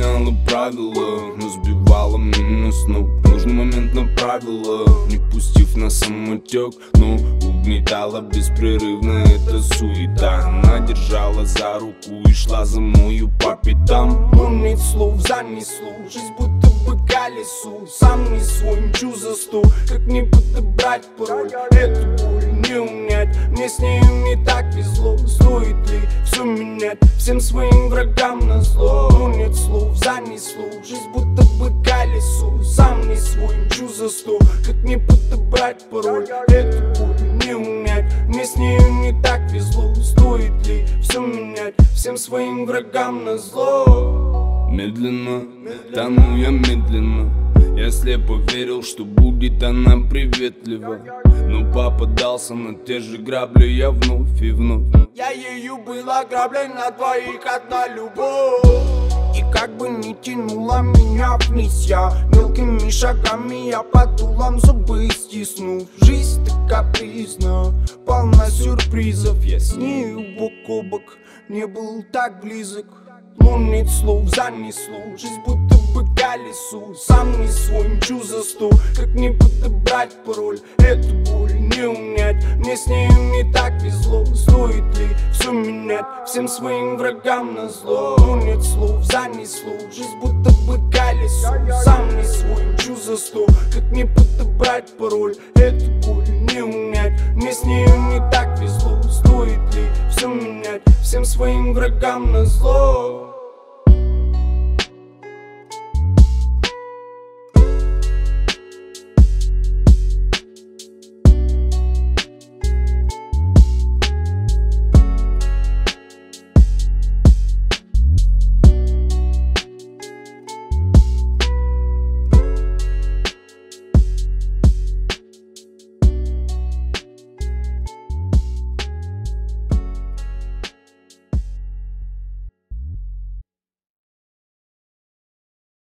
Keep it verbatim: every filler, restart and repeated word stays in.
меняла правила, но сбивала меня с ног. В нужный момент направила, не пустив на самотек, но угнетала беспрерывно эта суета. Она держала за руку и шла за мною по пятам. Но нет слов, занесло, жизнь будто бы колесо. Сам не свой, мчу за сто, как мне подобрать пароль. Эту боль не унять, мне с нею не так везло. Стоит ли все менять, всем своим врагам назло? Но нет слов, занесло, жизнь будто бы колесо. Сам не свой, мчу за сто, как мне подобрать пароль. Эту боль не унять, мне с нею не так везло. Стоит ли все менять, всем своим врагам назло? Медленно, тону я медленно. Я слепо верил, что будет она приветлива, но попадался на те же грабли я вновь и вновь. Я ею был ограблен, на двоих одна любовь. И как бы ни тянула меня вниз, я мелкими шагами, я под дулом зубы стиснув. Жизнь так капризна, полна сюрпризов. Я с нею бок о бок, не был так близок. Но нет слов, занесло, жизнь будто бы колесо. Сам не свой, мчу за сто, как мне подобрать пароль. Эту боль не унять, мне с нею не так везло. Стоит ли все менять, всем своим врагам назло? Но нет слов, занесло, жизнь будто бы колесо. Сам не свой, мчу за сто, как мне подобрать пароль. Эту боль не унять, мне с нею не так везло. Стоит ли все менять, всем своим врагам назло?